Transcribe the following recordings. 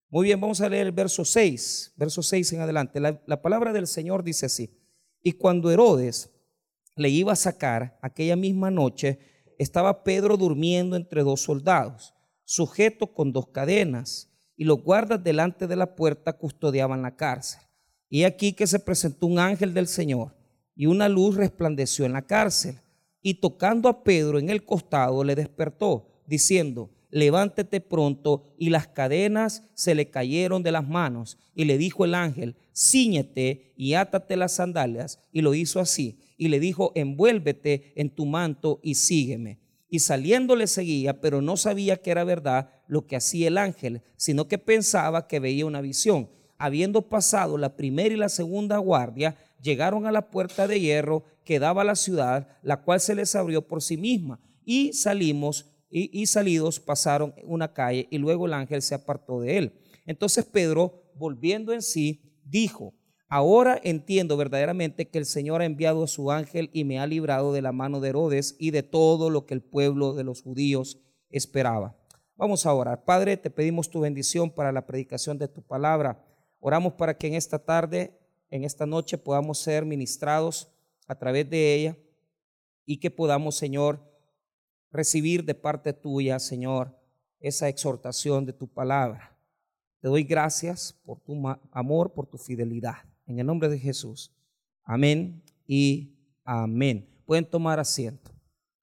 Muy bien, vamos a leer el verso 6 en adelante. La palabra del Señor dice así: y cuando Herodes le iba a sacar aquella misma noche, estaba Pedro durmiendo entre dos soldados, sujeto con dos cadenas, y los guardas delante de la puerta custodiaban la cárcel. Y aquí que se presentó un ángel del Señor, y una luz resplandeció en la cárcel, y tocando a Pedro en el costado le despertó, diciendo: levántate pronto. Y las cadenas se le cayeron de las manos. Y le dijo el ángel: cíñete y átate las sandalias. Y lo hizo así. Y le dijo: envuélvete en tu manto y sígueme. Y saliendo le seguía, pero no sabía que era verdad lo que hacía el ángel, sino que pensaba que veía una visión. Habiendo pasado la primera y la segunda guardia, llegaron a la puerta de hierro que daba a la ciudad, la cual se les abrió por sí misma. Y salidos pasaron una calle, y luego el ángel se apartó de él. Entonces Pedro, volviendo en sí, dijo: ahora entiendo verdaderamente que el Señor ha enviado a su ángel y me ha librado de la mano de Herodes y de todo lo que el pueblo de los judíos esperaba. Vamos a orar. Padre, te pedimos tu bendición para la predicación de tu palabra. Oramos para que en esta tarde, en esta noche, podamos ser ministrados a través de ella, y que podamos, Señor, recibir de parte tuya, Señor, esa exhortación de tu palabra. Te doy gracias por tu amor, por tu fidelidad. En el nombre de Jesús. Amén y amén. Pueden tomar asiento.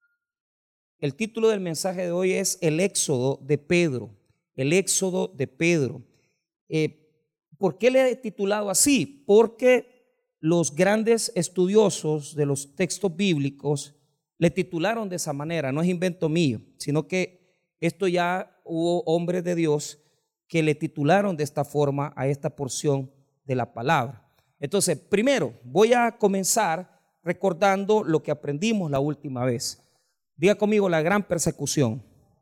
El título del mensaje de hoy es el éxodo de Pedro. El éxodo de Pedro. ¿Por qué le he titulado así? Porque los grandes estudiosos de los textos bíblicos le titularon de esa manera. No es invento mío, sino que esto ya hubo hombres de Dios que le titularon de esta forma a esta porción de la palabra. Entonces, primero voy a comenzar recordando lo que aprendimos la última vez. Diga conmigo: la gran persecución.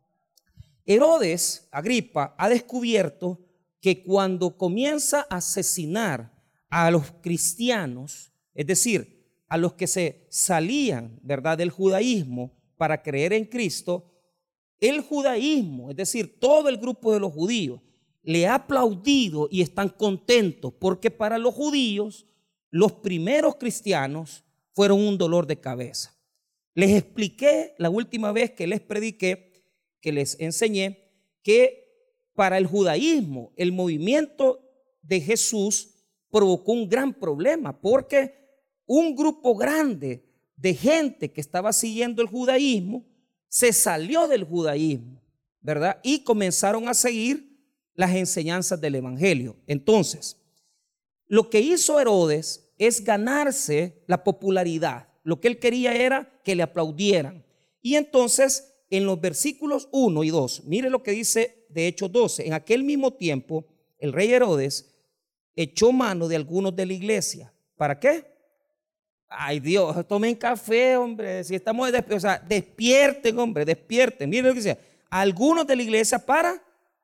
Herodes Agripa ha descubierto que cuando comienza a asesinar a los cristianos, es decir, a los que se salían, ¿verdad?, del judaísmo para creer en Cristo, el judaísmo, es decir, todo el grupo de los judíos, le ha aplaudido y están contentos, porque para los judíos los primeros cristianos fueron un dolor de cabeza. Les expliqué la última vez que les prediqué, que les enseñé, que para el judaísmo el movimiento de Jesús provocó un gran problema, porque un grupo grande de gente que estaba siguiendo el judaísmo se salió del judaísmo, ¿verdad? Y comenzaron a seguir las enseñanzas del evangelio. Entonces, lo que hizo Herodes es ganarse la popularidad. Lo que él quería era que le aplaudieran. Y entonces, en los versículos 1 y 2, mire lo que dice de Hechos 12. En aquel mismo tiempo, el rey Herodes echó mano de algunos de la iglesia. ¿Para qué? Ay, Dios, tomen café, hombre. Si estamos, o sea, despierten, hombre, despierten. Miren lo que dice: algunos de la iglesia para.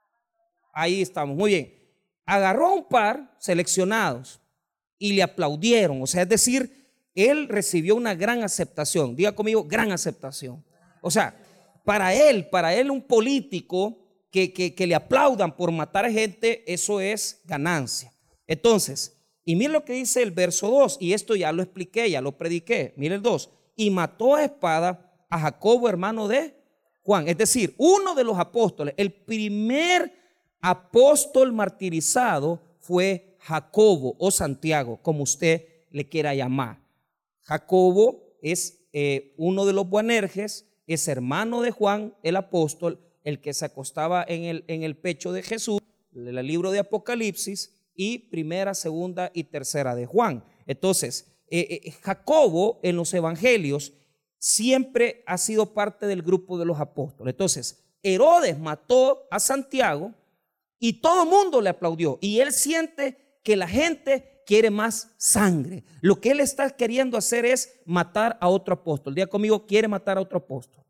Ahí estamos, muy bien. Agarró a un par seleccionados y le aplaudieron. O sea, es decir, él recibió una gran aceptación. Diga conmigo: gran aceptación. O sea, para él un político que le aplaudan por matar a gente, eso es ganancia. Entonces, y mire lo que dice el verso 2, y esto ya lo expliqué, ya lo prediqué. Mire el 2: y mató a espada a Jacobo, hermano de Juan. Es decir, uno de los apóstoles, el primer apóstol martirizado fue Jacobo o Santiago, como usted le quiera llamar. Jacobo es uno de los Boanerges, es hermano de Juan el apóstol, el que se acostaba en el pecho de Jesús, el libro de Apocalipsis, y primera, segunda y tercera de Juan. Entonces, Jacobo en los evangelios siempre ha sido parte del grupo de los apóstoles. Entonces, Herodes mató a Santiago y todo el mundo le aplaudió, y él siente que la gente quiere más sangre. Lo que él está queriendo hacer es matar a otro apóstol. Diga conmigo: quiere matar a otro apóstol.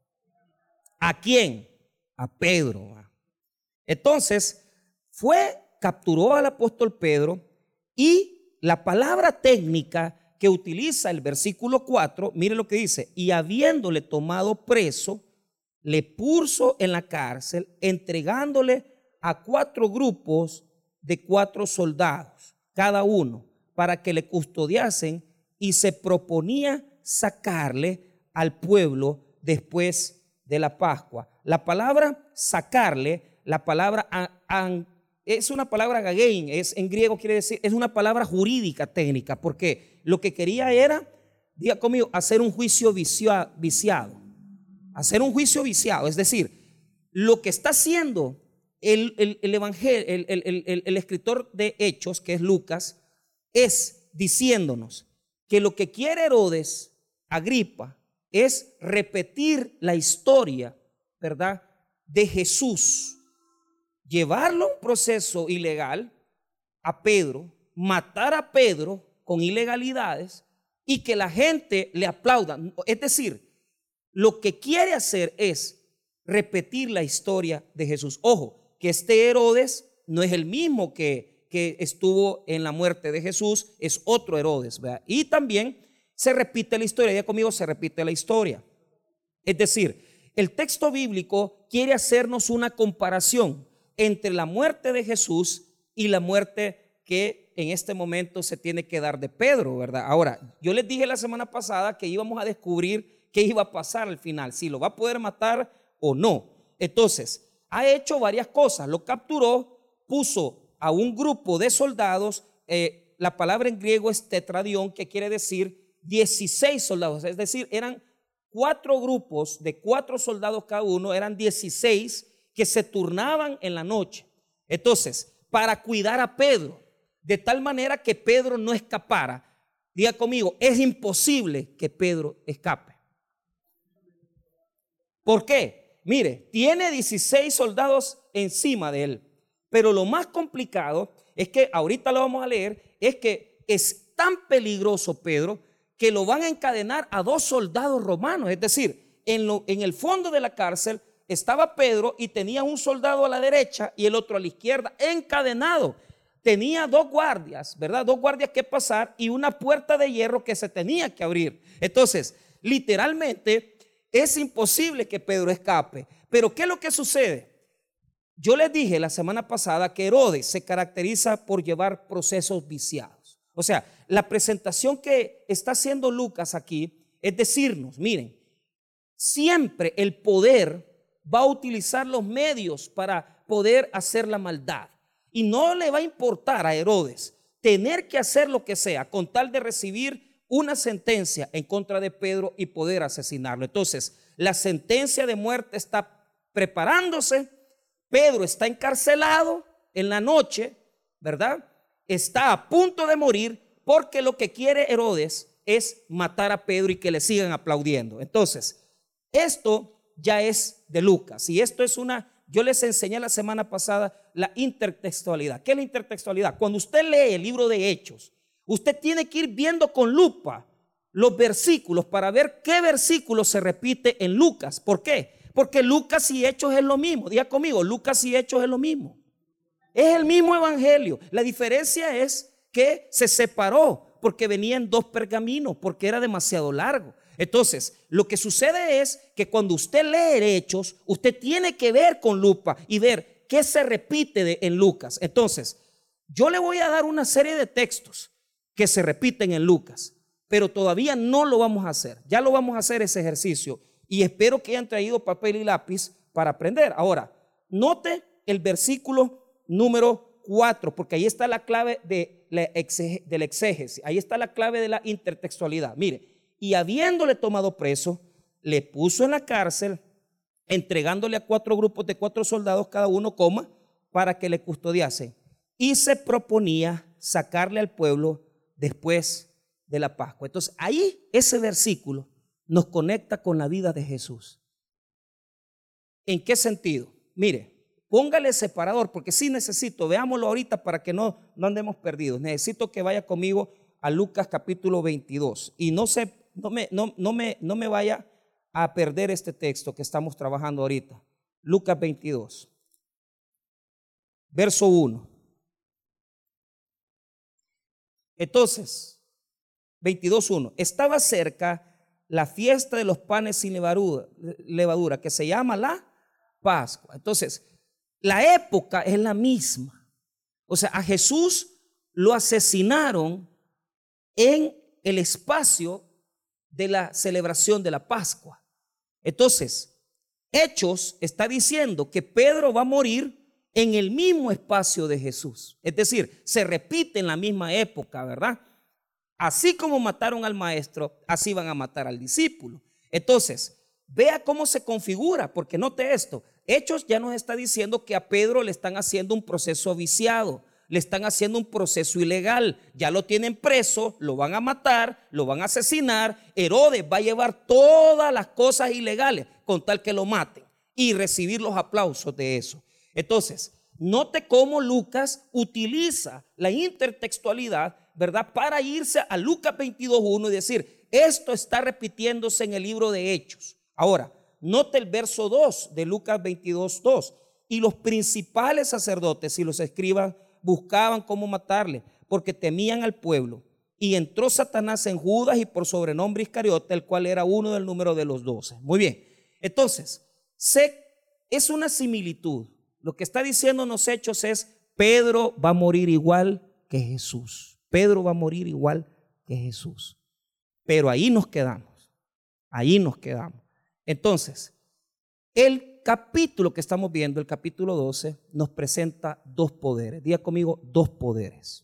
¿A quién? A Pedro. Entonces capturó al apóstol Pedro, y la palabra técnica que utiliza el versículo 4, mire lo que dice: y habiéndole tomado preso, le puso en la cárcel, entregándole a 4 grupos de 4 soldados, cada uno, para que le custodiasen, y se proponía sacarle al pueblo después de la Pascua. La palabra sacarle, la palabra es una palabra gagein, es en griego, quiere decir, es una palabra jurídica técnica, porque lo que quería era, diga conmigo, hacer un juicio viciado. Hacer un juicio viciado, es decir, lo que está haciendo el evangelio, el escritor de Hechos, que es Lucas, es diciéndonos que lo que quiere Herodes Agripa es repetir la historia, ¿verdad?, de Jesús, llevarlo a un proceso ilegal a Pedro, matar a Pedro con ilegalidades y que la gente le aplauda. Es decir, lo que quiere hacer es repetir la historia de Jesús. Ojo, que este Herodes no es el mismo que estuvo en la muerte de Jesús, es otro Herodes, ¿verdad? Y también se repite la historia, ya conmigo, se repite la historia. Es decir, el texto bíblico quiere hacernos una comparación entre la muerte de Jesús y la muerte que en este momento se tiene que dar de Pedro, ¿verdad? Ahora, yo les dije la semana pasada que íbamos a descubrir qué iba a pasar al final, si lo va a poder matar o no. Entonces, ha hecho varias cosas, lo capturó, puso a un grupo de soldados, la palabra en griego es tetradión, que quiere decir 16 soldados, es decir, eran 4 grupos de 4 soldados cada uno, eran 16 que se turnaban en la noche. Entonces, para cuidar a Pedro, de tal manera que Pedro no escapara. Diga conmigo, es imposible que Pedro escape. ¿Por qué? Mire, tiene 16 soldados encima de él. Pero lo más complicado es que, ahorita lo vamos a leer, es que es tan peligroso Pedro que lo van a encadenar a 2 soldados romanos. Es decir, en el fondo de la cárcel estaba Pedro y tenía un soldado a la derecha y el otro a la izquierda, encadenado. Tenía 2 guardias, ¿verdad? 2 guardias que pasar y una puerta de hierro que se tenía que abrir. Entonces, literalmente, es imposible que Pedro escape. Pero ¿qué es lo que sucede? Yo les dije la semana pasada que Herodes se caracteriza por llevar procesos viciados. O sea, la presentación que está haciendo Lucas aquí es decirnos, miren, siempre el poder va a utilizar los medios para poder hacer la maldad. Y no le va a importar a Herodes tener que hacer lo que sea con tal de recibir una sentencia en contra de Pedro y poder asesinarlo. Entonces, la sentencia de muerte está preparándose. Pedro está encarcelado en la noche, ¿verdad? Está a punto de morir porque lo que quiere Herodes es matar a Pedro y que le sigan aplaudiendo. Entonces, esto ya es de Lucas y esto es yo les enseñé la semana pasada la intertextualidad. ¿Qué es la intertextualidad? Cuando usted lee el libro de Hechos, usted tiene que ir viendo con lupa los versículos para ver qué versículo se repite en Lucas. ¿Por qué? Porque Lucas y Hechos es lo mismo. Diga conmigo, Lucas y Hechos es lo mismo. Es el mismo evangelio. La diferencia es que se separó porque venían 2 pergaminos, porque era demasiado largo. Entonces, lo que sucede es que cuando usted lee Hechos, usted tiene que ver con lupa y ver qué se repite en Lucas. Entonces, yo le voy a dar una serie de textos que se repiten en Lucas, pero todavía no lo vamos a hacer. Ya lo vamos a hacer ese ejercicio. Y espero que hayan traído papel y lápiz para aprender. Ahora, note el versículo número 4, porque ahí está la clave del exégesis. Ahí está la clave de la intertextualidad. Mire, y habiéndole tomado preso, le puso en la cárcel, entregándole a 4 grupos de 4 soldados cada uno, para que le custodiasen. Y se proponía sacarle al pueblo después de la Pascua. Entonces, ahí ese versículo nos conecta con la vida de Jesús. ¿En qué sentido? Mire, póngale separador, porque sí necesito, veámoslo ahorita para que no andemos perdidos. Necesito que vaya conmigo a Lucas capítulo 22 y no me vaya a perder este texto que estamos trabajando ahorita. Lucas 22, verso 1. Entonces, 22:1, estaba cerca la fiesta de los panes sin levadura, que se llama la Pascua. Entonces, la época es la misma. O sea, a Jesús lo asesinaron en el espacio de la celebración de la Pascua. Entonces, Hechos está diciendo que Pedro va a morir en el mismo espacio de Jesús. Es decir, se repite en la misma época, ¿verdad? Así como mataron al maestro, así van a matar al discípulo. Entonces, vea cómo se configura, porque note esto. Hechos ya nos está diciendo que a Pedro le están haciendo un proceso viciado, le están haciendo un proceso ilegal. Ya lo tienen preso, lo van a matar, lo van a asesinar. Herodes va a llevar todas las cosas ilegales con tal que lo maten y recibir los aplausos de eso. Entonces, note cómo Lucas utiliza la intertextualidad, ¿verdad?, para irse a Lucas 22:1 y decir, esto está repitiéndose en el libro de Hechos. Ahora, note el verso 2 de Lucas 22:2. Y los principales sacerdotes y los escribas buscaban cómo matarle, porque temían al pueblo. Y entró Satanás en Judas y por sobrenombre Iscariote, el cual era uno del número de los 12. Muy bien. Entonces, es una similitud. Lo que está diciéndonos Hechos es, Pedro va a morir igual que Jesús. Pedro va a morir igual que Jesús. Pero ahí nos quedamos. Ahí nos quedamos. Entonces, el capítulo que estamos viendo, el capítulo 12, nos presenta dos poderes. Diga conmigo, dos poderes.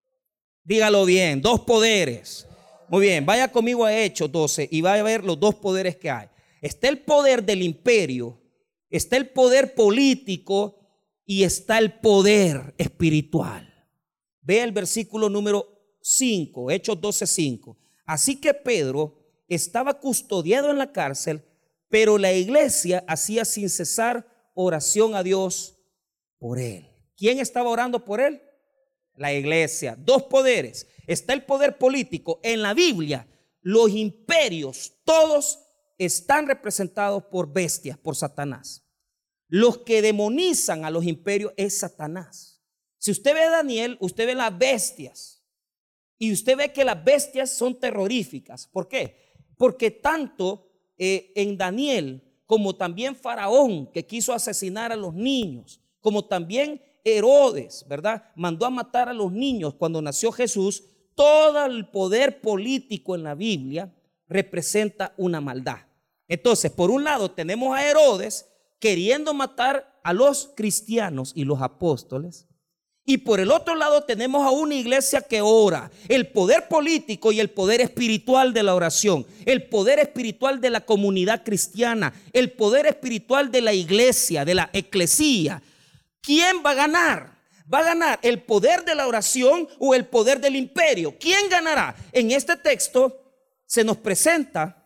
Dígalo bien, dos poderes. Muy bien, vaya conmigo a Hechos 12 y vaya a ver los dos poderes que hay. Está el poder del imperio, está el poder político y está el poder espiritual. Ve el versículo número 5, Hechos 12:5. Así que Pedro estaba custodiado en la cárcel, pero la iglesia hacía sin cesar oración a Dios por él. ¿Quién estaba orando por él? La iglesia. Dos poderes. Está el poder político. En la Biblia, los imperios, todos están representados por bestias, por Satanás. Los que demonizan a los imperios es Satanás. Si usted ve a Daniel, usted ve las bestias. Y usted ve que las bestias son terroríficas. ¿Por qué? Porque tanto en Daniel, como también Faraón, que quiso asesinar a los niños, como también Herodes, ¿verdad?, mandó a matar a los niños cuando nació Jesús. Todo el poder político en la Biblia representa una maldad. Entonces, por un lado tenemos a Herodes queriendo matar a los cristianos y los apóstoles. Y por el otro lado tenemos a una iglesia que ora. El poder político y el poder espiritual de la oración. El poder espiritual de la comunidad cristiana. El poder espiritual de la iglesia, de la eclesía. ¿Quién va a ganar? ¿Va a ganar el poder de la oración o el poder del imperio? ¿Quién ganará? En este texto se nos presenta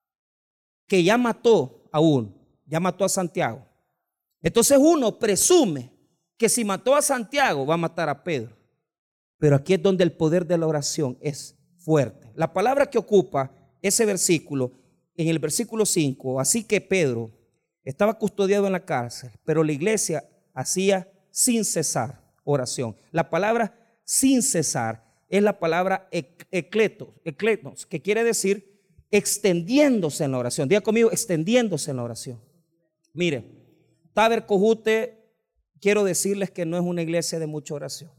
que ya mató a uno. Ya mató a Santiago. Entonces uno presume que si mató a Santiago va a matar a Pedro. Pero aquí es donde el poder de la oración es fuerte. La palabra que ocupa ese versículo, en el versículo 5, así que Pedro estaba custodiado en la cárcel, pero la iglesia hacía sin cesar oración. La palabra sin cesar es la palabra ekletos, que quiere decir extendiéndose en la oración. Diga conmigo, extendiéndose en la oración. Mire, Taber Cojute, quiero decirles que no es una iglesia de mucha oración.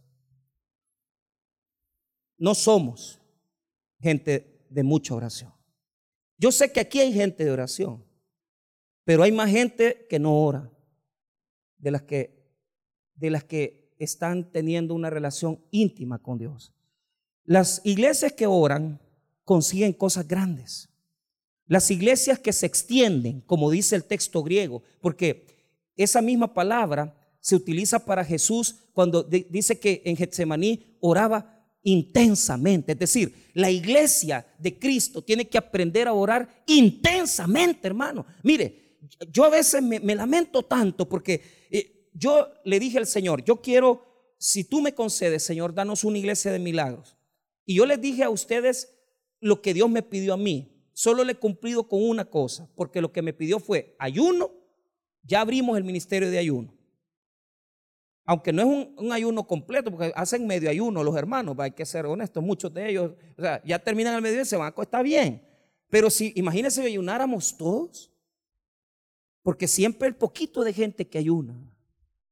No somos gente de mucha oración. Yo sé que aquí hay gente de oración, pero hay más gente que no ora, de las que están teniendo una relación íntima con Dios. Las iglesias que oran consiguen cosas grandes. Las iglesias que se extienden, como dice el texto griego, porque esa misma palabra se utiliza para Jesús cuando dice que en Getsemaní oraba intensamente. Es decir, la iglesia de Cristo tiene que aprender a orar intensamente, hermano. Mire, yo a veces me lamento tanto porque yo le dije al Señor, yo quiero, si tú me concedes, Señor, danos una iglesia de milagros. Y yo les dije a ustedes lo que Dios me pidió a mí. Solo le he cumplido con una cosa, porque lo que me pidió fue ayuno. Ya abrimos el ministerio de ayuno. Aunque no es un ayuno completo, porque hacen medio ayuno los hermanos, hay que ser honestos, muchos de ellos, o sea, ya terminan el mediodía y se van a acostar bien. Pero si, imagínense, ayunáramos todos, porque siempre el poquito de gente que ayuna,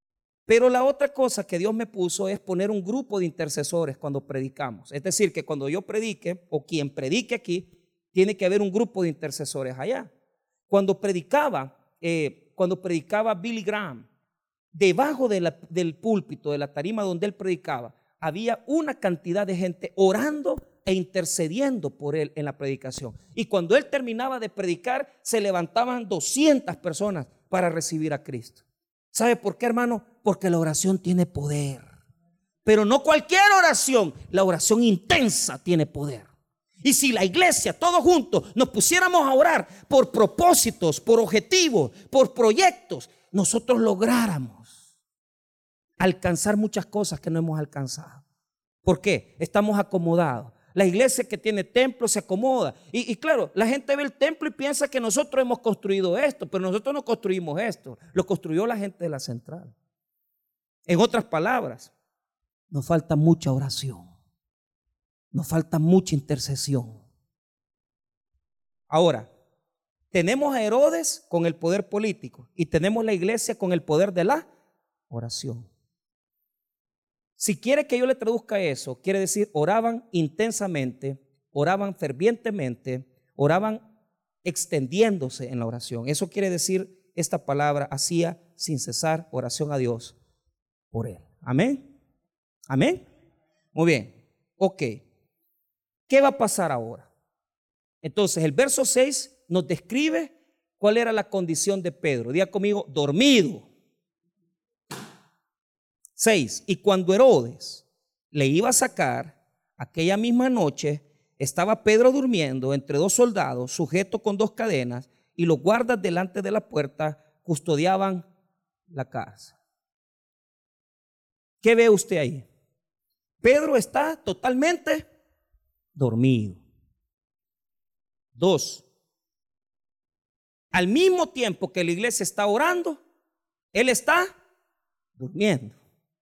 Pero la otra cosa que Dios me puso es poner un grupo de intercesores cuando predicamos. Es decir, que cuando yo predique o quien predique aquí, tiene que haber un grupo de intercesores allá. Cuando predicaba Billy Graham, debajo del púlpito, de la tarima donde él predicaba, había una cantidad de gente orando e intercediendo por él en la predicación. Y cuando él terminaba de predicar, se levantaban 200 personas para recibir a Cristo. ¿Sabe por qué, hermano? Porque la oración tiene poder. Pero no cualquier oración, la oración intensa tiene poder. Y si la iglesia, todos juntos, nos pusiéramos a orar por propósitos, por objetivos, por proyectos, nosotros lográramos alcanzar muchas cosas que no hemos alcanzado. ¿Por qué? Estamos acomodados. La iglesia que tiene templo se acomoda. Y claro, la gente ve el templo y piensa que nosotros hemos construido esto, pero nosotros no construimos esto. Lo construyó la gente de la central. En otras palabras, nos falta mucha oración. Nos falta mucha intercesión. Ahora, tenemos a Herodes con el poder político y tenemos la iglesia con el poder de la oración. Si quiere que yo le traduzca eso, quiere decir oraban intensamente, oraban fervientemente, oraban extendiéndose en la oración. Eso quiere decir esta palabra, hacía sin cesar oración a Dios por él. Amén. Amén. Muy bien. Ok. ¿Qué va a pasar ahora? Entonces, el verso 6 nos describe cuál era la condición de Pedro. Diga conmigo, dormido. 6. Y cuando Herodes le iba a sacar, aquella misma noche estaba Pedro durmiendo entre dos soldados, sujeto con dos cadenas, y los guardas delante de la puerta custodiaban la casa. ¿Qué ve usted ahí? Pedro está totalmente dormido. 2. Al mismo tiempo que la iglesia está orando, él está durmiendo.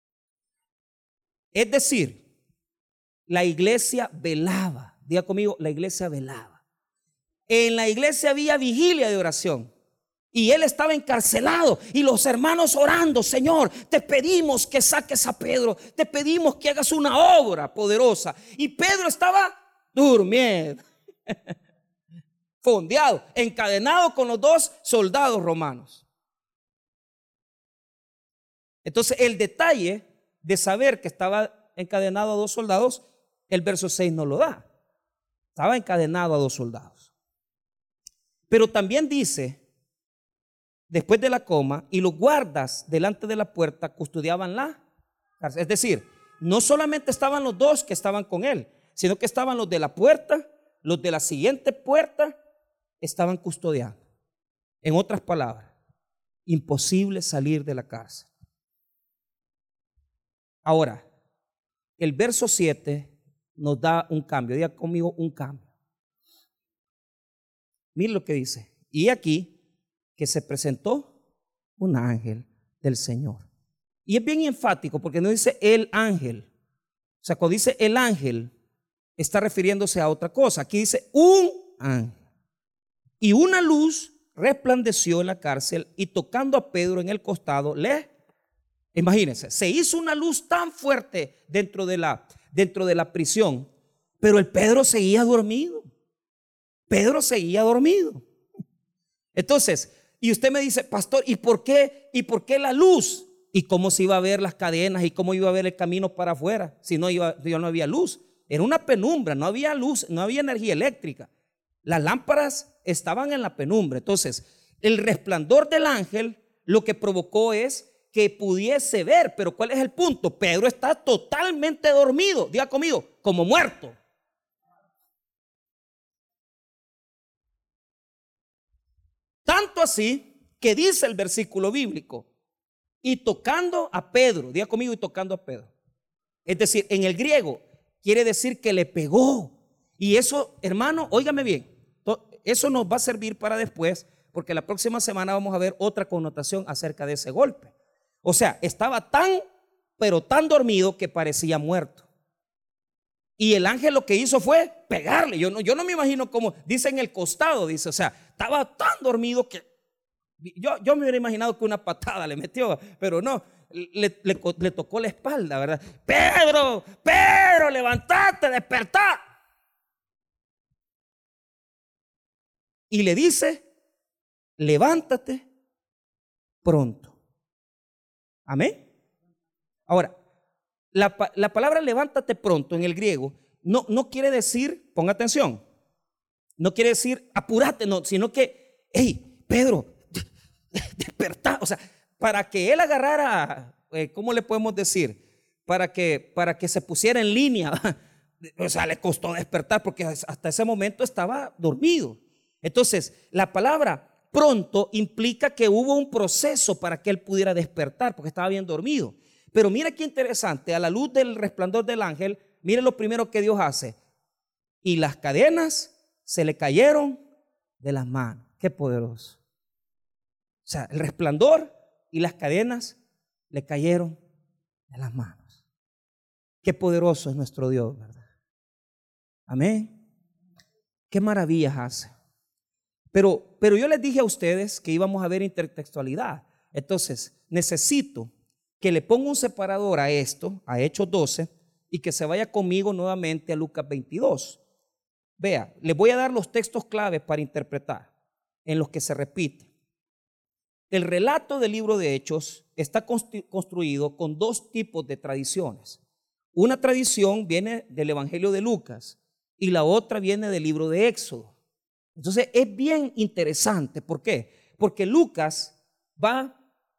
Es decir, la iglesia velaba. Diga conmigo, la iglesia velaba. En la iglesia había vigilia de oración. Y él estaba encarcelado y los hermanos orando, Señor, te pedimos que saques a Pedro, te pedimos que hagas una obra poderosa. Y Pedro estaba durmiendo, fondeado, encadenado con los dos soldados romanos. Entonces el detalle de saber que estaba encadenado a dos soldados, el verso 6 no lo da. Estaba encadenado a dos soldados. Pero también dice, después de la coma, y los guardas delante de la puerta custodiaban la cárcel. Es decir, no solamente estaban los dos que estaban con él, sino que estaban los de la puerta, los de la siguiente puerta, estaban custodiando. En otras palabras, imposible salir de la cárcel. Ahora, el verso 7 nos da un cambio. Diga conmigo, un cambio. Miren lo que dice. Y aquí que se presentó un ángel del Señor. Y es bien enfático porque no dice el ángel. O sea, cuando dice el ángel, está refiriéndose a otra cosa. Aquí dice un ángel. Y una luz resplandeció en la cárcel y tocando a Pedro en el costado, imagínense, se hizo una luz tan fuerte dentro de la prisión, pero el Pedro seguía dormido. Pedro seguía dormido. Entonces, y usted me dice, pastor, ¿y por qué la luz? ¿Y cómo se iba a ver las cadenas? ¿Y cómo iba a ver el camino para afuera? Si no había luz. Era una penumbra, no había luz, no había energía eléctrica. Las lámparas estaban en la penumbra. Entonces, el resplandor del ángel lo que provocó es que pudiese ver. Pero ¿cuál es el punto? Pedro está totalmente dormido. Diga conmigo, como muerto. Tanto así que dice el versículo bíblico, y tocando a Pedro, diga conmigo, y tocando a Pedro. Es decir, en el griego quiere decir que le pegó. Y eso, hermano, óigame bien, eso nos va a servir para después, porque la próxima semana vamos a ver otra connotación acerca de ese golpe. O sea, estaba pero tan dormido que parecía muerto. Y el ángel lo que hizo fue pegarle. Yo no me imagino cómo, dice en el costado, dice, o sea, estaba tan dormido que yo me hubiera imaginado que una patada le metió, pero no. le tocó la espalda, ¿verdad? Pedro, Pedro, levantate, despertá. Y le dice, levántate pronto. Amén. Ahora, la palabra levántate pronto en el griego no quiere decir, ponga atención, no quiere decir apúrate, no, sino que, hey, Pedro, despertá. O sea, para que él agarrara, ¿cómo le podemos decir? Para que se pusiera en línea. O sea, le costó despertar porque hasta ese momento estaba dormido. Entonces, la palabra pronto implica que hubo un proceso para que él pudiera despertar porque estaba bien dormido. Pero mira qué interesante, a la luz del resplandor del ángel, mire lo primero que Dios hace. Y las cadenas se le cayeron de las manos. Qué poderoso. O sea, el resplandor y las cadenas le cayeron de las manos. Qué poderoso es nuestro Dios, ¿verdad? Amén. Qué maravillas hace. Pero yo les dije a ustedes que íbamos a ver intertextualidad. Entonces, necesito que le ponga un separador a esto, a Hechos 12, y que se vaya conmigo nuevamente a Lucas 22. Vea, les voy a dar los textos claves para interpretar, en los que se repite. El relato del libro de Hechos está construido con dos tipos de tradiciones. Una tradición viene del Evangelio de Lucas y la otra viene del libro de Éxodo. Entonces es bien interesante. ¿Por qué? Porque Lucas va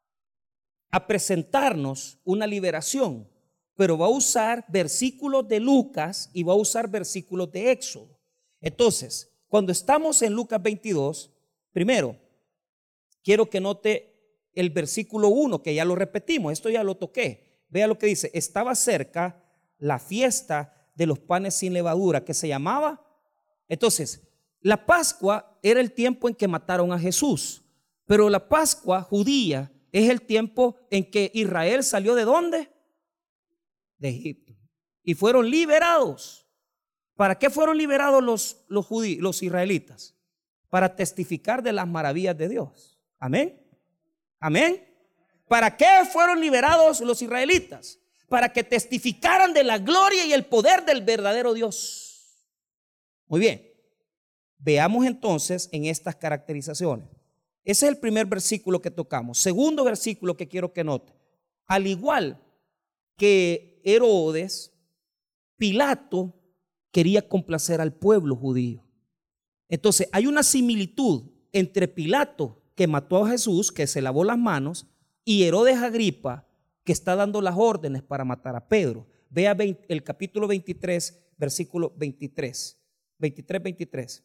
a presentarnos una liberación, pero va a usar versículos de Lucas y va a usar versículos de Éxodo. Entonces, cuando estamos en Lucas 22, primero, quiero que note el versículo 1, que ya lo repetimos, esto ya lo toqué. Vea lo que dice, estaba cerca la fiesta de los panes sin levadura, que se llamaba. Entonces, la Pascua era el tiempo en que mataron a Jesús, pero la Pascua judía es el tiempo en que Israel salió ¿de dónde? De Egipto. Y fueron liberados. ¿Para qué fueron liberados los judíos, los israelitas? Para testificar de las maravillas de Dios. Amén. Amén. ¿Para qué fueron liberados los israelitas? Para que testificaran de la gloria y el poder del verdadero Dios. Muy bien. Veamos entonces en estas caracterizaciones. Ese es el primer versículo que tocamos. Segundo versículo que quiero que note. Al igual que Herodes, Pilato quería complacer al pueblo judío. Entonces hay una similitud entre Pilato, que mató a Jesús, que se lavó las manos, y Herodes Agripa, que está dando las órdenes para matar a Pedro. Vea el capítulo 23, versículo 23. 23.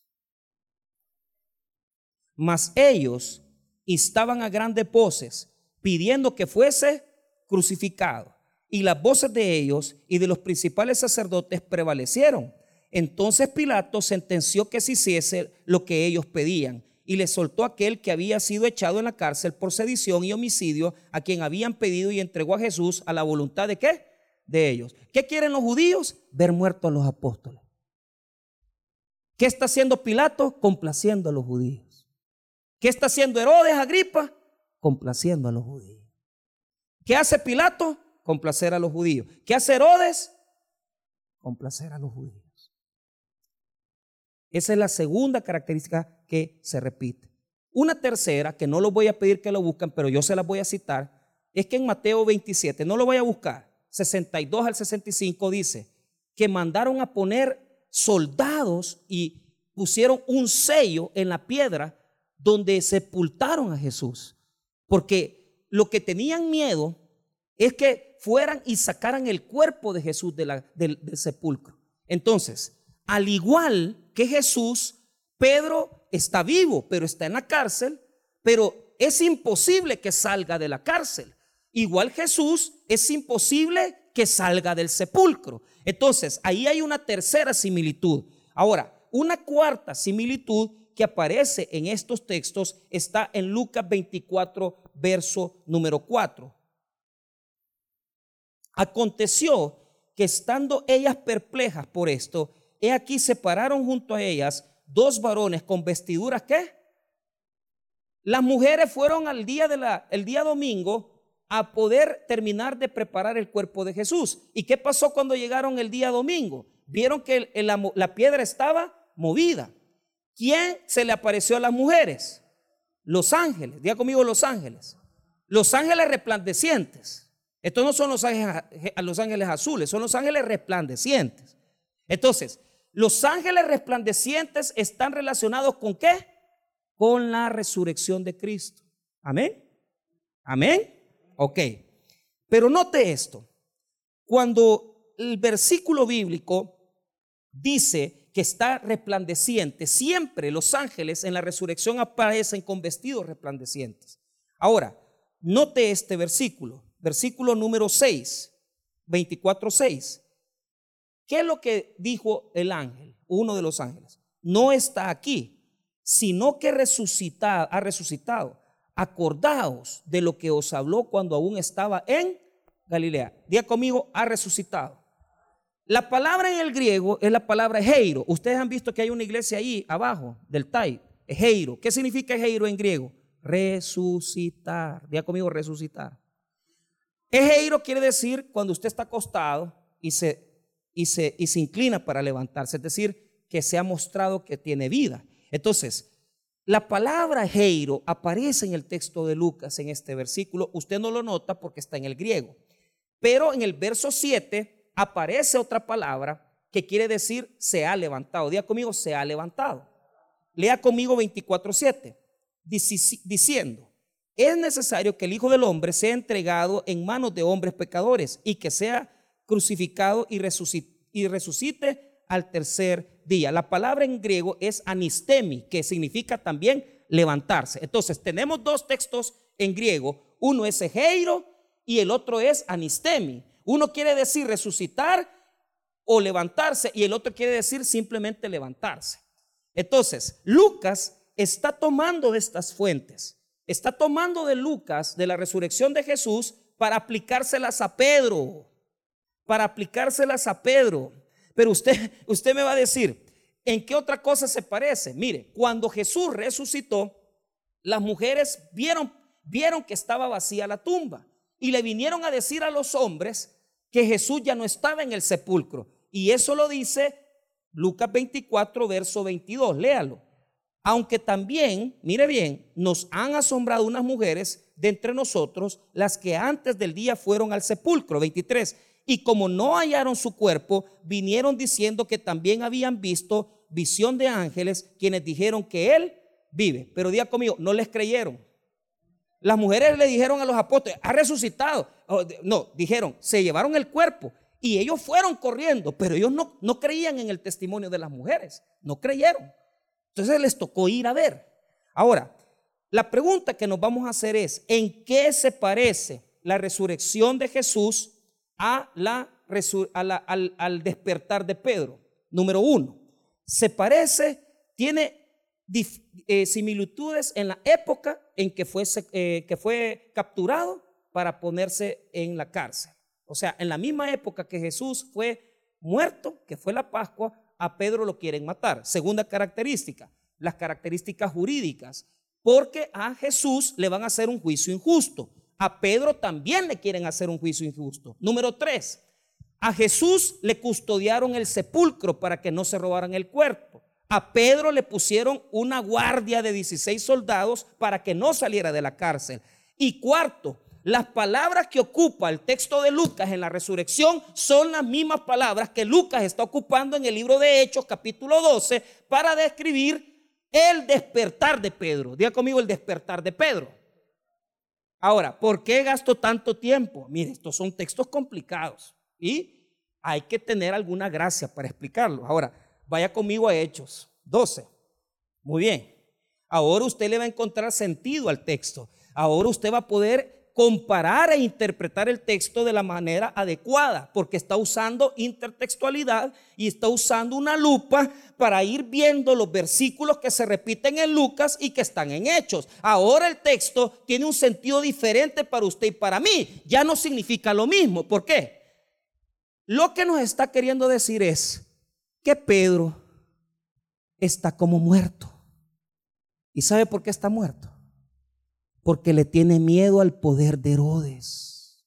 Mas ellos instaban a grandes voces, pidiendo que fuese crucificado. Y las voces de ellos y de los principales sacerdotes prevalecieron. Entonces Pilato sentenció que se hiciese lo que ellos pedían y le soltó a aquel que había sido echado en la cárcel por sedición y homicidio, a quien habían pedido, y entregó a Jesús a la voluntad ¿de qué? De ellos. ¿Qué quieren los judíos? Ver muertos a los apóstoles. ¿Qué está haciendo Pilato? Complaciendo a los judíos. ¿Qué está haciendo Herodes Agripa? Complaciendo a los judíos. ¿Qué hace Pilato? Complacer a los judíos. ¿Qué hace Herodes? Complacer a los judíos. Esa es la segunda característica que se repite. Una tercera, que no los voy a pedir que lo busquen, pero yo se las voy a citar, es que en Mateo 27, no lo voy a buscar, 62 al 65 dice que mandaron a poner soldados y pusieron un sello en la piedra donde sepultaron a Jesús, porque lo que tenían miedo es que fueran y sacaran el cuerpo de Jesús del sepulcro. Entonces, al igual que Jesús, Pedro está vivo, pero está en la cárcel, pero es imposible que salga de la cárcel. Igual Jesús, es imposible que salga del sepulcro. Entonces, ahí hay una tercera similitud. Ahora, una cuarta similitud que aparece en estos textos está en Lucas 24, verso número 4. Aconteció que estando ellas perplejas por esto, he aquí se pararon junto a ellas dos varones con vestiduras ¿qué? Las mujeres fueron el día domingo a poder terminar de preparar el cuerpo de Jesús. ¿Y qué pasó cuando llegaron el día domingo? Vieron que la piedra estaba movida. ¿Quién se le apareció a las mujeres? Los ángeles. Diga conmigo, los ángeles. Los ángeles resplandecientes. Estos no son los ángeles azules, son los ángeles resplandecientes. Entonces, los ángeles resplandecientes están relacionados ¿con qué? Con la resurrección de Cristo. Amén. Amén. Ok. Pero note esto. Cuando el versículo bíblico dice que está resplandeciente, siempre los ángeles en la resurrección aparecen con vestidos resplandecientes. Ahora, note este versículo número 6, 24:6. ¿Qué es lo que dijo el ángel? Uno de los ángeles. No está aquí, sino que ha resucitado. Acordaos de lo que os habló cuando aún estaba en Galilea. Diga conmigo, ha resucitado. La palabra en el griego es la palabra egeiro. Ustedes han visto que hay una iglesia ahí abajo del TAI, egeiro. ¿Qué significa egeiro en griego? Resucitar. Diga conmigo, resucitar. Egeiro quiere decir cuando usted está acostado y se inclina para levantarse, es decir, que se ha mostrado que tiene vida. Entonces, la palabra egeiro aparece en el texto de Lucas en este versículo. Usted no lo nota porque está en el griego, pero en el verso 7 aparece otra palabra que quiere decir se ha levantado. Diga conmigo, se ha levantado. Lea conmigo 24:7, diciendo: es necesario que el Hijo del Hombre sea entregado en manos de hombres pecadores y que sea crucificado y resucite al tercer día. La palabra en griego es anistemi, que significa también levantarse. Entonces tenemos dos textos en griego. Uno es egeiro y el otro es anistemi. Uno quiere decir resucitar o levantarse y el otro quiere decir simplemente levantarse. Entonces Lucas está tomando de estas fuentes. Está tomando de Lucas, de la resurrección de Jesús, para aplicárselas a Pedro. Pero usted me va a decir, ¿en qué otra cosa se parece? Mire, cuando Jesús resucitó, las mujeres vieron que estaba vacía la tumba y le vinieron a decir a los hombres que Jesús ya no estaba en el sepulcro. Y eso lo dice Lucas 24, verso 22. Léalo. Aunque también, mire bien, nos han asombrado unas mujeres de entre nosotros, las que antes del día fueron al sepulcro. 23. Y como no hallaron su cuerpo, vinieron diciendo que también habían visto visión de ángeles, quienes dijeron que él vive. Pero diga conmigo, no les creyeron. Las mujeres le dijeron a los apóstoles, ha resucitado. No, dijeron, se llevaron el cuerpo. Y ellos fueron corriendo, pero ellos no creían en el testimonio de las mujeres. No creyeron. Entonces les tocó ir a ver. Ahora, la pregunta que nos vamos a hacer es, ¿en qué se parece la resurrección de Jesús al despertar de Pedro? Número 1, se parece, tiene similitudes en la época en que fue capturado para ponerse en la cárcel. O sea, en la misma época que Jesús fue muerto, que fue la Pascua, a Pedro lo quieren matar. Segunda característica, las características jurídicas, porque a Jesús le van a hacer un juicio injusto. A Pedro también le quieren hacer un juicio injusto. Número 3, a Jesús le custodiaron el sepulcro para que no se robaran el cuerpo. A Pedro le pusieron una guardia de 16 soldados para que no saliera de la cárcel. Y cuarto, las palabras que ocupa el texto de Lucas en la resurrección son las mismas palabras que Lucas está ocupando en el libro de Hechos capítulo 12 para describir el despertar de Pedro. Diga conmigo, el despertar de Pedro. Ahora, ¿por qué gasto tanto tiempo? Mire, estos son textos complicados y hay que tener alguna gracia para explicarlos. Ahora, vaya conmigo a Hechos 12. Muy bien. Ahora usted le va a encontrar sentido al texto. Ahora usted va a poder comparar e interpretar el texto de la manera adecuada, porque está usando intertextualidad y está usando una lupa para ir viendo los versículos que se repiten en Lucas y que están en Hechos. Ahora el texto tiene un sentido diferente para usted y para mí. Ya no significa lo mismo. ¿Por qué? Lo que nos está queriendo decir es que Pedro está como muerto. ¿Y sabe por qué está muerto? Porque le tiene miedo al poder de Herodes.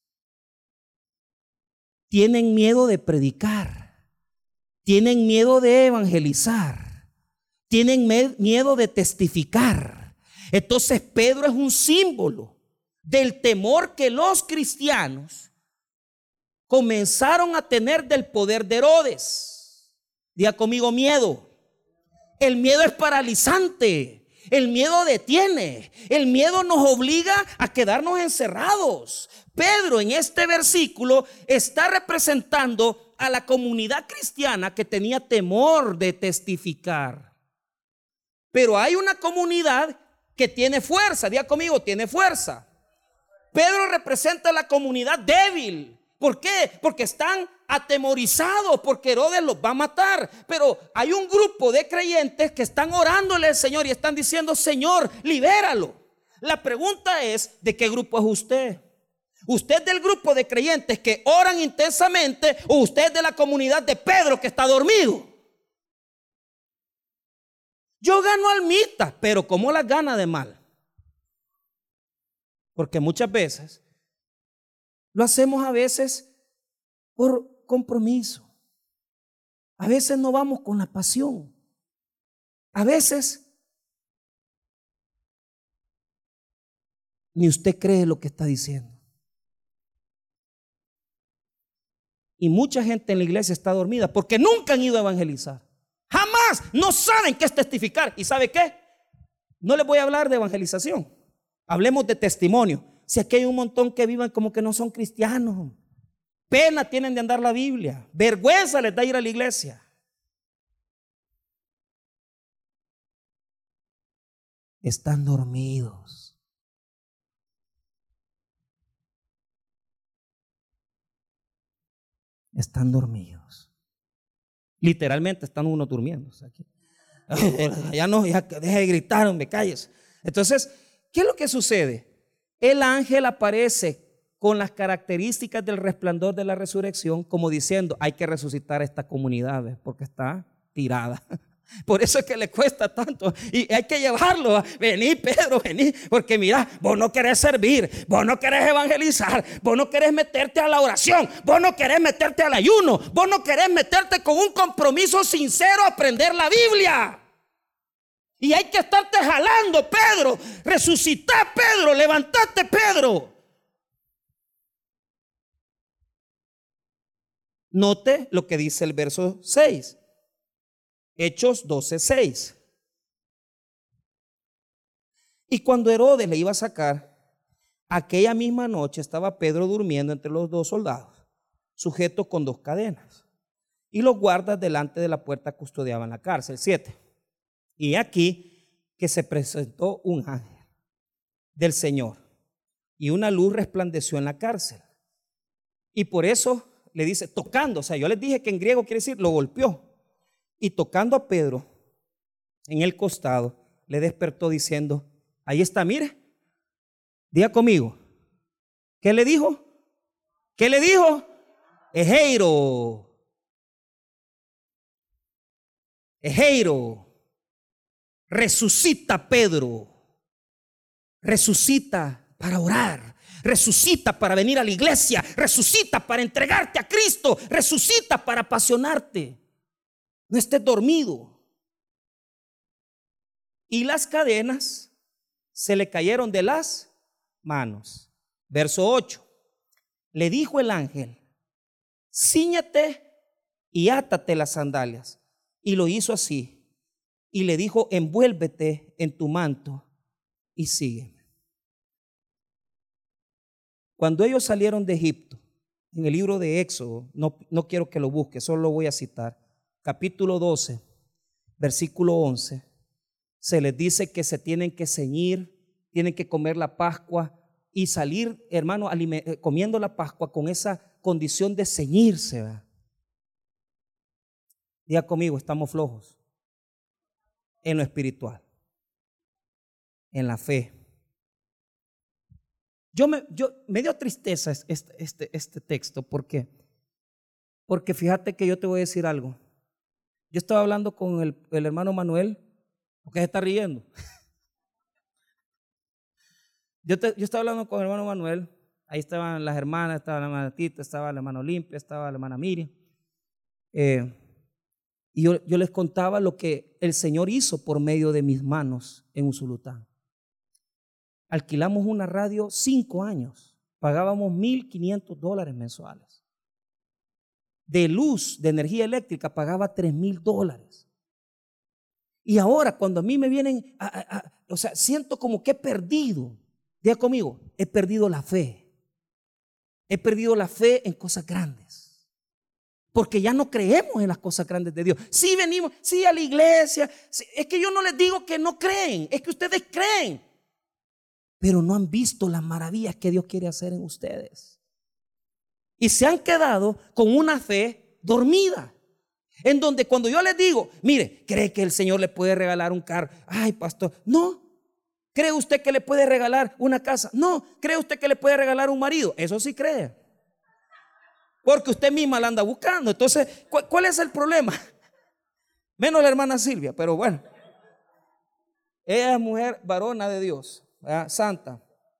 Tienen miedo de predicar. Tienen miedo de evangelizar. Tienen miedo de testificar. Entonces Pedro es un símbolo del temor que los cristianos comenzaron a tener del poder de Herodes. Diga conmigo: miedo. El miedo es paralizante. El miedo detiene. El miedo nos obliga a quedarnos encerrados. Pedro en este versículo está representando a la comunidad cristiana que tenía temor de testificar. Pero hay una comunidad que tiene fuerza. Diga conmigo: tiene fuerza. Pedro representa a la comunidad débil. ¿Por qué? Porque están atemorizados, porque Herodes los va a matar. Pero hay un grupo de creyentes que están orándole al Señor y están diciendo: Señor, libéralo. La pregunta es: ¿de qué grupo es usted? ¿Usted es del grupo de creyentes que oran intensamente, o usted es de la comunidad de Pedro que está dormido? Yo gano almitas, pero ¿cómo las gana de mal? Porque muchas veces lo hacemos por compromiso. A veces no vamos con la pasión. A veces ni usted cree lo que está diciendo. Y mucha gente en la iglesia está dormida porque nunca han ido a evangelizar. Jamás, no saben qué es testificar. ¿Y sabe qué? No les voy a hablar de evangelización. Hablemos de testimonio. Si aquí hay un montón que viven como que no son cristianos. Pena tienen de andar la Biblia. Vergüenza les da ir a la iglesia. Están dormidos. Están dormidos. Literalmente están uno durmiendo. O sea, ya no, ya deja de gritar, me calles. Entonces, ¿qué es lo que sucede? El ángel aparece con las características del resplandor de la resurrección, como diciendo: hay que resucitar a esta comunidad, ¿ves? Porque está tirada. Por eso es que le cuesta tanto y hay que llevarlo. Vení, Pedro, vení, porque mira, vos no querés servir, vos no querés evangelizar, vos no querés meterte a la oración, vos no querés meterte al ayuno, vos no querés meterte con un compromiso sincero a aprender la Biblia. Y hay que estarte jalando: Pedro, resucitá, Pedro, levantate, Pedro. Note lo que dice el verso 6. Hechos 12:6. Y cuando Herodes le iba a sacar, aquella misma noche estaba Pedro durmiendo entre los dos soldados, sujeto con 2 cadenas. Y los guardas delante de la puerta custodiaban la cárcel. 7. Y aquí que se presentó un ángel del Señor, y una luz resplandeció en la cárcel. Y por eso le dice, tocando, o sea, yo les dije que en griego quiere decir, lo golpeó. Y tocando a Pedro en el costado, le despertó diciendo: ahí está, mire. Diga conmigo. ¿Qué le dijo? ¿Qué le dijo? Ejeiro. Ejeiro. Resucita, Pedro. Resucita para orar. Resucita para venir a la iglesia. Resucita para entregarte a Cristo. Resucita para apasionarte. No estés dormido. Y las cadenas se le cayeron de las manos. Verso 8. Le dijo el ángel: cíñete y átate las sandalias. Y lo hizo así. Y le dijo: envuélvete en tu manto y sígueme. Cuando ellos salieron de Egipto, en el libro de Éxodo, no quiero que lo busque, solo lo voy a citar. Capítulo 12, versículo 11, se les dice que se tienen que ceñir, tienen que comer la Pascua y salir, hermano, comiendo la Pascua con esa condición de ceñirse, ¿verdad? Diga conmigo: estamos flojos en lo espiritual, en la fe. Me dio tristeza este texto porque fíjate que yo te voy a decir algo. Yo estaba hablando con el hermano Manuel, porque se está riendo. Yo estaba hablando con el hermano Manuel, ahí estaban las hermanas, estaba la hermana Tita, estaba la hermana Olimpia, estaba la hermana Miriam. Y yo les contaba lo que el Señor hizo por medio de mis manos en Usulután. Alquilamos una radio 5 años, pagábamos $1,500 mensuales. De luz, de energía eléctrica, pagaba $3,000. Y ahora cuando a mí me vienen, o sea, siento como que he perdido, diga conmigo, he perdido la fe. He perdido la fe en cosas grandes. Porque ya no creemos en las cosas grandes de Dios. Sí venimos, sí a la iglesia. Sí, es que yo no les digo que no creen, es que ustedes creen. Pero no han visto las maravillas que Dios quiere hacer en ustedes. Y se han quedado con una fe dormida. En donde cuando yo les digo, mire, ¿cree que el Señor le puede regalar un carro? Ay, pastor, no. ¿Cree usted que le puede regalar una casa? No. ¿Cree usted que le puede regalar un marido? Eso sí cree. Porque usted misma la anda buscando. Entonces, ¿cuál es el problema? Menos la hermana Silvia, pero bueno. Ella es mujer varona de Dios, ¿verdad? Santa.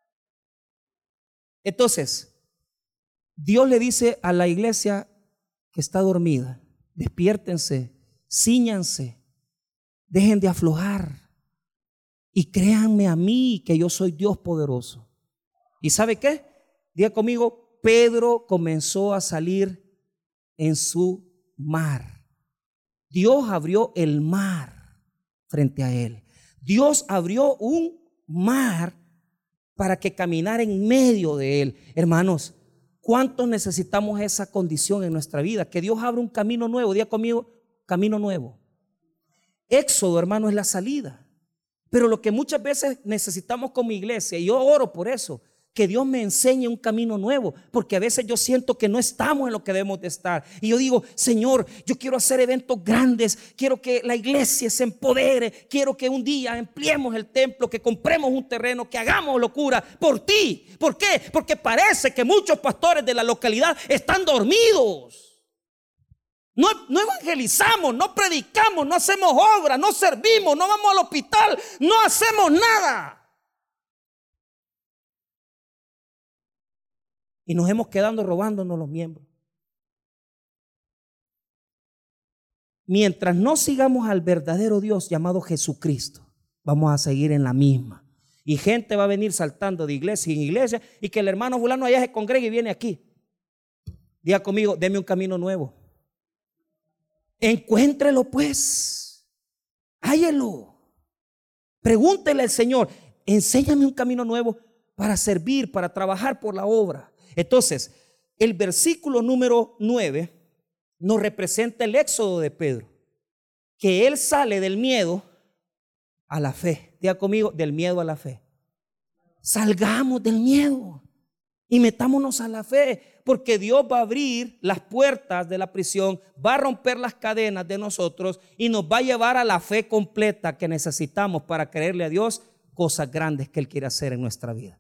Entonces, Dios le dice a la iglesia que está dormida, despiértense, cíñanse, dejen de aflojar y créanme a mí que yo soy Dios poderoso. ¿Y sabe qué? Diga conmigo, Pedro comenzó a salir en su mar. Dios abrió el mar frente a él. Dios abrió un mar para que caminara en medio de él. Hermanos, ¿cuántos necesitamos esa condición en nuestra vida? Que Dios abra un camino nuevo. Diga conmigo, camino nuevo. Éxodo, hermano, es la salida. Pero lo que muchas veces necesitamos como iglesia, y yo oro por eso, que Dios me enseñe un camino nuevo, porque a veces yo siento que no estamos en lo que debemos de estar. Y yo digo, Señor, yo quiero hacer eventos grandes, quiero que la iglesia se empodere, quiero que un día ampliemos el templo, que compremos un terreno, que hagamos locura por ti. ¿Por qué? Porque parece que muchos pastores de la localidad están dormidos. No evangelizamos, no predicamos, no hacemos obras, no servimos, no vamos al hospital, no hacemos nada. Y nos hemos quedado robándonos los miembros. Mientras no sigamos al verdadero Dios llamado Jesucristo, vamos a seguir en la misma. Y gente va a venir saltando de iglesia en iglesia, y que el hermano fulano allá se congregue y viene aquí. Diga conmigo, deme un camino nuevo. Encuéntrelo pues, hállelo. Pregúntele al Señor, enséñame un camino nuevo para servir, para trabajar por la obra. Entonces, el versículo número 9 nos representa el éxodo de Pedro, que él sale del miedo a la fe. Diga conmigo, del miedo a la fe. Salgamos del miedo y metámonos a la fe, porque Dios va a abrir las puertas de la prisión, va a romper las cadenas de nosotros y nos va a llevar a la fe completa que necesitamos para creerle a Dios cosas grandes que Él quiere hacer en nuestra vida.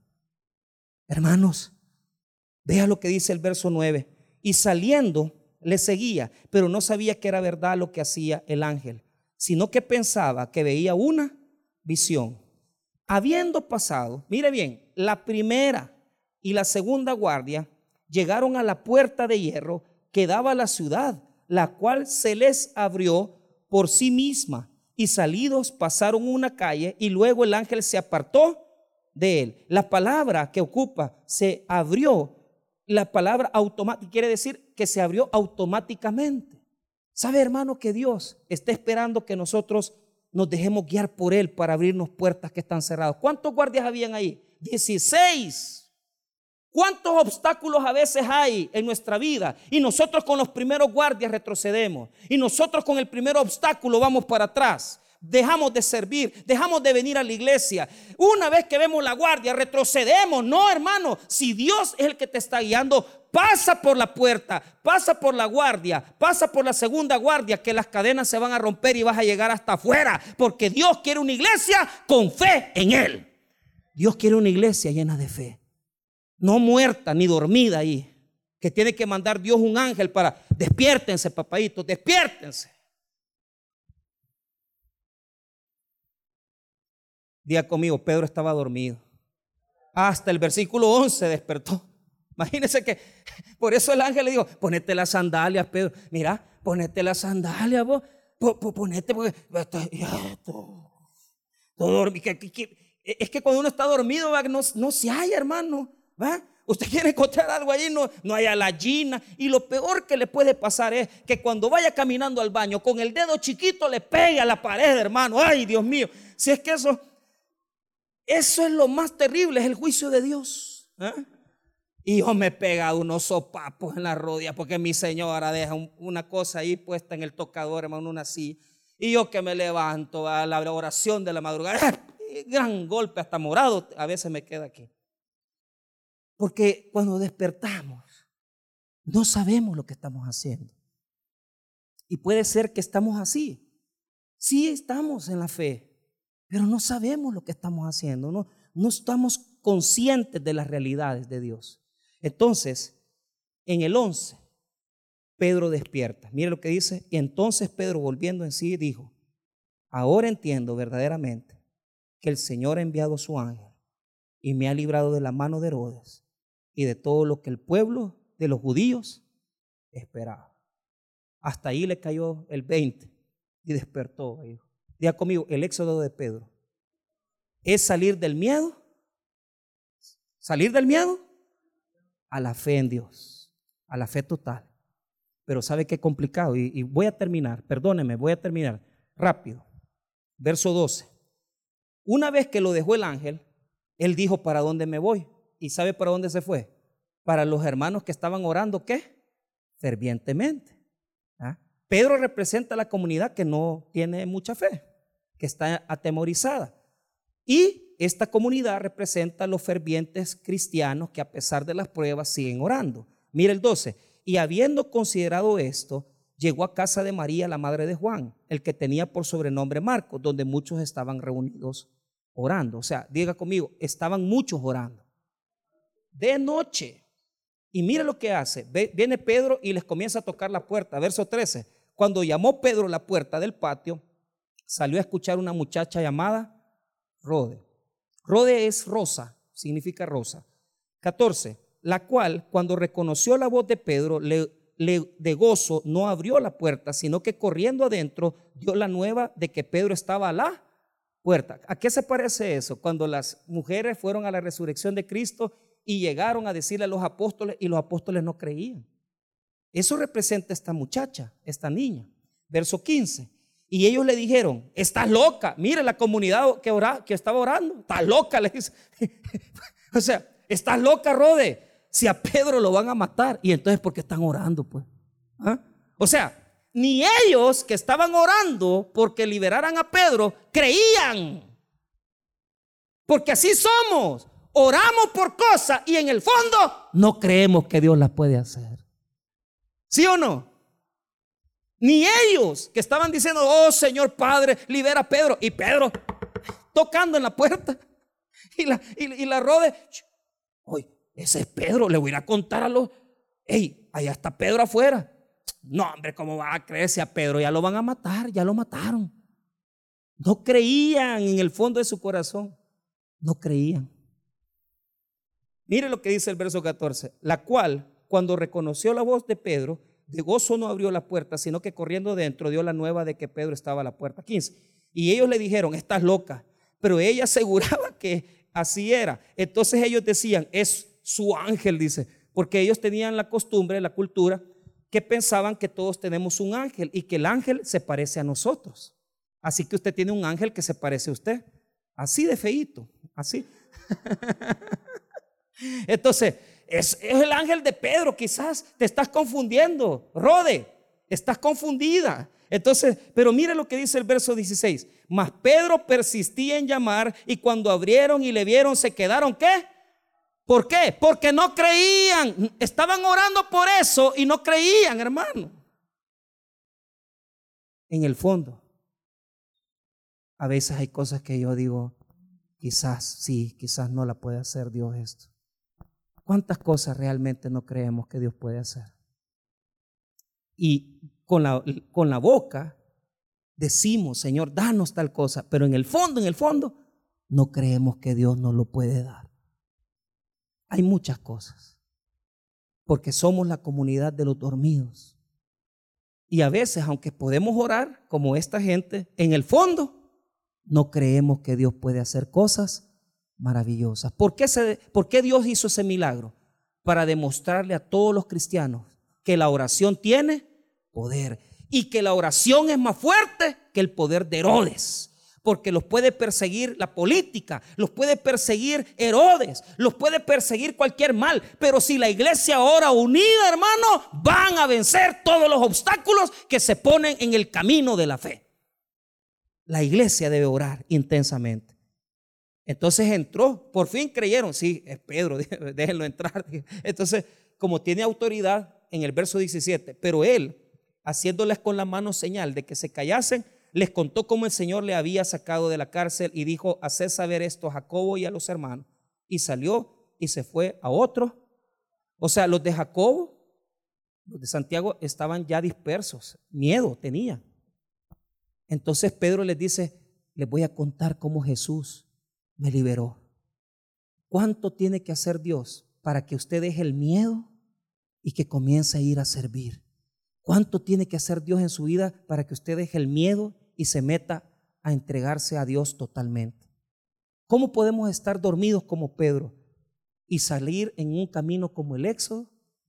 Hermanos, vea lo que dice el verso 9. Y saliendo le seguía, pero no sabía que era verdad lo que hacía el ángel, sino que pensaba que veía una visión. Habiendo pasado, mire bien, la primera y la segunda guardia llegaron a la puerta de hierro que daba a la ciudad, la cual se les abrió por sí misma, y salidos pasaron una calle, y luego el ángel se apartó de él. La palabra que ocupa se abrió, la palabra automática quiere decir que se abrió automáticamente. ¿Sabe, hermano, que Dios está esperando que nosotros nos dejemos guiar por Él para abrirnos puertas que están cerradas? ¿Cuántos guardias habían ahí? 16. ¿Cuántos obstáculos a veces hay en nuestra vida? Y nosotros con los primeros guardias retrocedemos. Y nosotros con el primer obstáculo vamos para atrás. Dejamos de servir, dejamos de venir a la iglesia. Una vez que vemos la guardia, retrocedemos. No, hermano, si Dios es el que te está guiando, pasa por la puerta, pasa por la guardia, pasa por la segunda guardia, que las cadenas se van a romper y vas a llegar hasta afuera, porque Dios quiere una iglesia con fe en Él. Dios quiere una iglesia llena de fe, no muerta ni dormida ahí, que tiene que mandar Dios un ángel para despiértense, papaitos, despiértense. Diga conmigo, Pedro estaba dormido. Hasta el versículo 11 despertó. Imagínense que por eso el ángel le dijo: ponete las sandalias, Pedro. Mira, ponete las sandalias vos. Ponete, porque es que cuando uno está dormido, ¿va? No se halla, hermano, ¿va? Usted quiere encontrar algo allí, no hay a la gallina. Y lo peor que le puede pasar es que cuando vaya caminando al baño, con el dedo chiquito le pegue a la pared, hermano. Ay, Dios mío. Si es que eso es lo más terrible, es el juicio de Dios, ¿eh? Y yo me he pegado unos sopapos en la rodilla porque mi señora deja una cosa ahí puesta en el tocador, hermano, una así. Y yo que me levanto a la oración de la madrugada, gran golpe, hasta morado a veces me queda aquí. Porque cuando despertamos, no sabemos lo que estamos haciendo. Y puede ser que estamos así. Sí estamos en la fe, pero no sabemos lo que estamos haciendo. No estamos conscientes de las realidades de Dios. Entonces, en el 11, Pedro despierta. Mire lo que dice. Y entonces Pedro, volviendo en sí, dijo: ahora entiendo verdaderamente que el Señor ha enviado a su ángel y me ha librado de la mano de Herodes y de todo lo que el pueblo de los judíos esperaba. Hasta ahí le cayó el 20 y despertó. Diga conmigo, el éxodo de Pedro es salir del miedo a la fe en Dios, a la fe total. Pero ¿sabe qué complicado? Y voy a terminar, perdóneme, voy a terminar rápido. Verso 12. Una vez que lo dejó el ángel, él dijo: ¿para dónde me voy? ¿Y sabe para dónde se fue? Para los hermanos que estaban orando, ¿qué? Fervientemente. ¿Ah? Pedro representa a la comunidad que no tiene mucha fe, que está atemorizada. Y esta comunidad representa a los fervientes cristianos que a pesar de las pruebas siguen orando. Mira el 12. Y habiendo considerado esto, llegó a casa de María, la madre de Juan, el que tenía por sobrenombre Marcos, donde muchos estaban reunidos orando. O sea, diga conmigo, estaban muchos orando. De noche. Y mire lo que hace. Viene Pedro y les comienza a tocar la puerta. Verso 13. Cuando llamó Pedro la puerta del patio, salió a escuchar una muchacha llamada Rode. Rode es rosa, significa rosa. 14. La cual, cuando reconoció la voz de Pedro, de gozo no abrió la puerta, sino que corriendo adentro dio la nueva de que Pedro estaba a la puerta. ¿A qué se parece eso? Cuando las mujeres fueron a la resurrección de Cristo y llegaron a decirle a los apóstoles y los apóstoles no creían. Eso representa esta muchacha, esta niña. Verso 15. Y ellos le dijeron: estás loca. Mire la comunidad que estaba orando. Estás loca, le dice. O sea, estás loca, Rode. Si a Pedro lo van a matar. Y entonces, ¿por qué están orando, pues? ¿Ah? O sea, ni ellos que estaban orando porque liberaran a Pedro creían. Porque así somos. Oramos por cosas y en el fondo no creemos que Dios las puede hacer. ¿Sí o no? Ni ellos que estaban diciendo: oh Señor Padre, libera a Pedro. Y Pedro tocando en la puerta. Y la Rode: oye, ese es Pedro, le voy a ir a contar a los... Ey, allá está Pedro afuera. No, hombre, ¿cómo va a creerse a Pedro? Ya lo van a matar, ya lo mataron. No creían en el fondo de su corazón. No creían. Mire lo que dice el verso 14. La cual, cuando reconoció la voz de Pedro, de gozo no abrió la puerta, sino que corriendo dentro dio la nueva de que Pedro estaba a la puerta. 15. Y ellos le dijeron: estás loca. Pero ella aseguraba que así era. Entonces ellos decían: es su ángel, dice. Porque ellos tenían la costumbre, la cultura, que pensaban que todos tenemos un ángel y que el ángel se parece a nosotros. Así que usted tiene un ángel que se parece a usted. Así de feíto, así. Entonces, es el ángel de Pedro. Quizás te estás confundiendo, Rode, estás confundida. Entonces, pero mire lo que dice el verso 16. Mas Pedro persistía en llamar, y cuando abrieron y le vieron, se quedaron, ¿qué? ¿Por qué? Porque no creían. Estaban orando por eso y no creían, hermano. En el fondo, a veces hay cosas que yo digo: quizás sí, quizás no la puede hacer Dios esto. ¿Cuántas cosas realmente no creemos que Dios puede hacer? Y con la boca decimos: Señor, danos tal cosa, pero en el fondo, no creemos que Dios nos lo puede dar. Hay muchas cosas, porque somos la comunidad de los dormidos. Y a veces, aunque podemos orar como esta gente, en el fondo no creemos que Dios puede hacer cosas maravillosas. ¿Por qué Dios hizo ese milagro? Para demostrarle a todos los cristianos que la oración tiene poder y que la oración es más fuerte que el poder de Herodes. Porque los puede perseguir la política, los puede perseguir Herodes, los puede perseguir cualquier mal. Pero si la iglesia ora unida, hermano, van a vencer todos los obstáculos que se ponen en el camino de la fe. La iglesia debe orar intensamente. Entonces entró, por fin creyeron, sí, es Pedro, déjenlo entrar. Entonces, como tiene autoridad en el verso 17, pero él, haciéndoles con la mano señal de que se callasen, les contó cómo el Señor le había sacado de la cárcel y dijo: haced saber esto a Jacobo y a los hermanos. Y salió y se fue a otros. O sea, los de Jacobo, los de Santiago estaban ya dispersos, miedo tenían. Entonces Pedro les dice: les voy a contar cómo Jesús me liberó. ¿Cuánto tiene que hacer Dios para que usted deje el miedo y que comience a ir a servir? ¿Cuánto tiene que hacer Dios en su vida para que usted deje el miedo y se meta a entregarse a Dios totalmente? ¿Cómo podemos estar dormidos como Pedro y salir en un camino como el Éxodo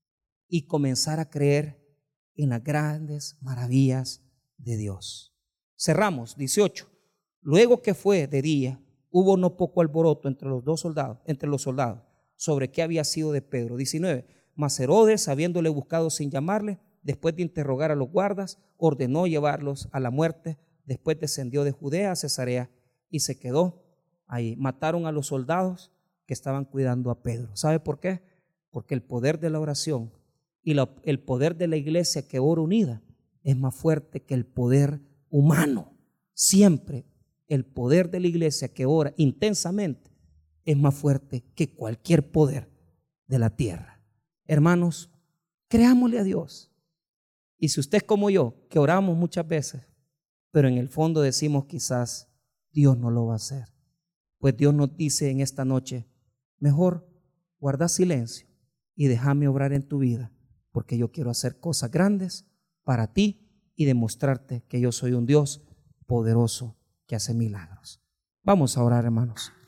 y comenzar a creer en las grandes maravillas de Dios? Cerramos, 18. Luego que fue de día, hubo no poco alboroto entre los soldados, sobre qué había sido de Pedro. 19. Mas Herodes, habiéndole buscado sin llamarle, después de interrogar a los guardas, ordenó llevarlos a la muerte. Después descendió de Judea a Cesarea y se quedó ahí. Mataron a los soldados que estaban cuidando a Pedro. ¿Sabe por qué? Porque el poder de la oración y el poder de la iglesia que ora unida es más fuerte que el poder humano. Siempre el poder de la iglesia que ora intensamente es más fuerte que cualquier poder de la tierra. Hermanos, creámosle a Dios. Y si usted es como yo, que oramos muchas veces, pero en el fondo decimos quizás Dios no lo va a hacer, pues Dios nos dice en esta noche: mejor guarda silencio y déjame obrar en tu vida, porque yo quiero hacer cosas grandes para ti y demostrarte que yo soy un Dios poderoso que hace milagros. Vamos a orar, hermanos.